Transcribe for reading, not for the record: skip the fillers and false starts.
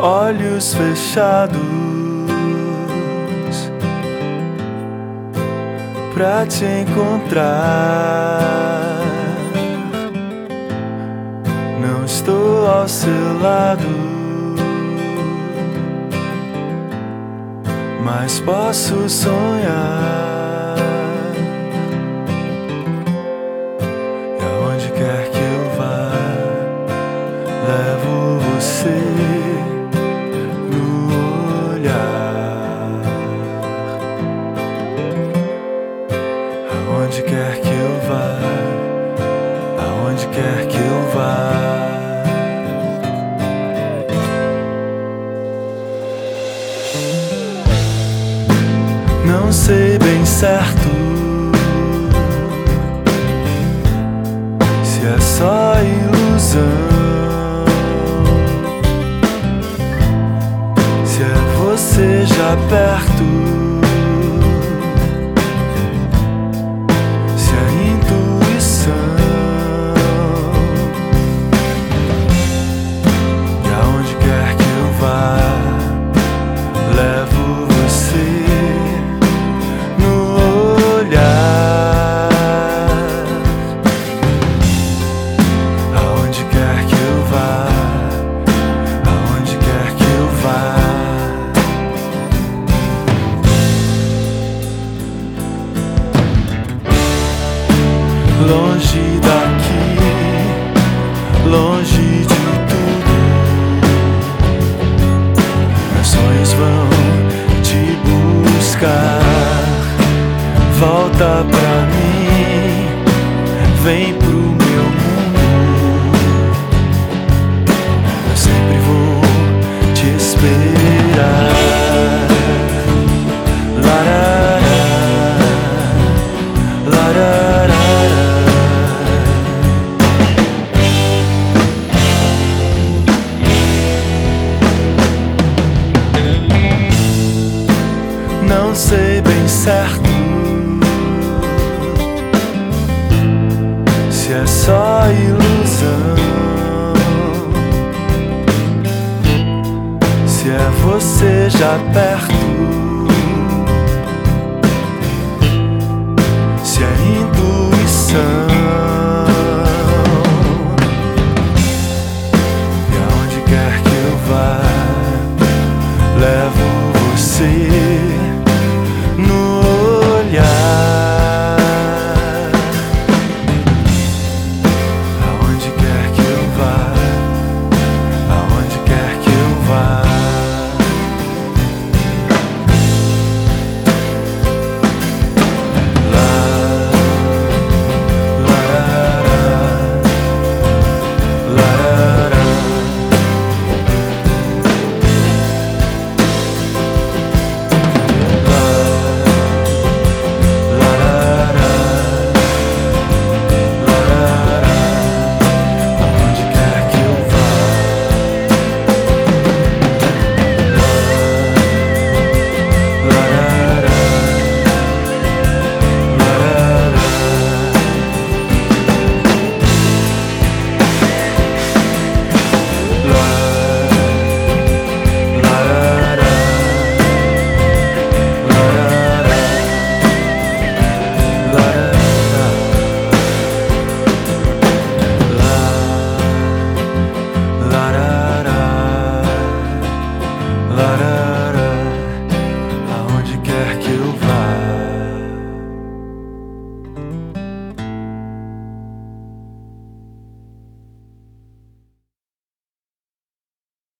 olhos fechados pra te encontrar. Não estou ao seu lado, mas posso sonhar. E aonde quer que eu vá, levo você no olhar. Aonde quer que eu vá, aonde quer que eu vá. Não sei bem certo se é só ilusão, se é você já perto, se é intuição. E aonde quer que eu vá, levo você no olhar. Aonde quer que eu vá, aonde quer que eu vá. Longe daqui, longe de tudo, meus sonhos vão te buscar. Volta pra mim, vem pro meu mundo. Eu sempre vou te esperar. Larará, larará. Não sei bem certo se é só ilusão, se é você já perto,